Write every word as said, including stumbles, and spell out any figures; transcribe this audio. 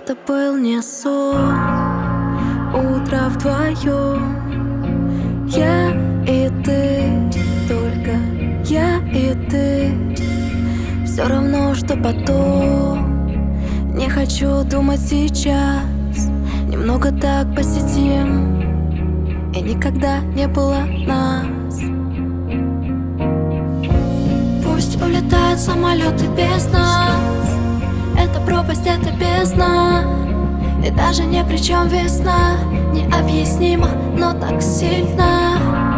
Это был не сон, утро вдвоем. Я и ты, только я и ты. Все равно, что потом. Не хочу думать сейчас. Немного так посидим. И никогда не было нас. Пусть улетают самолеты без нас. Это пропасть, это бездна. И даже не при чем весна. Необъяснимо, но так сильно.